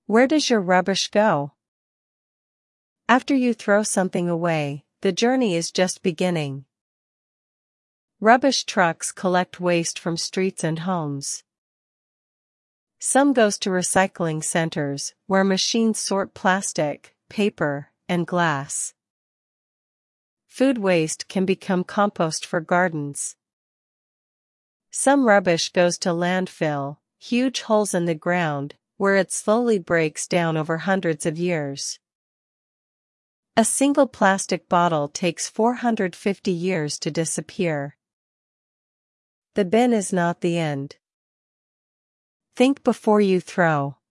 Where does your rubbish go? After you throw something away, the journey is just beginning. Rubbish trucks collect waste from streets and homes. Some goes to recycling centers, where machines sort plastic, paper, and glass. Food waste can become compost for gardens. Some rubbish goes to landfill, huge holes in the ground, where it slowly breaks down over hundreds of years. A single plastic bottle takes 450 years to disappear. The bin is not the end. Think before you throw.